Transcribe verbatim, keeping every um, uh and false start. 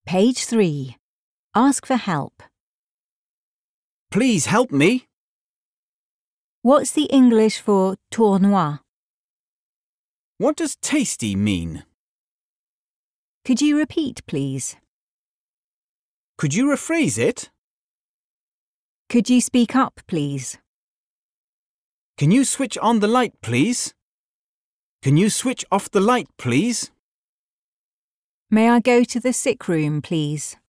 Page three. Ask for help. Please help me. What's the English for tournoi? What does tasty mean? Could you repeat, please? Could you rephrase it? Could you speak up, please? Can you switch on the light, please? Can you switch off the light, please? May I go to the sick room, please?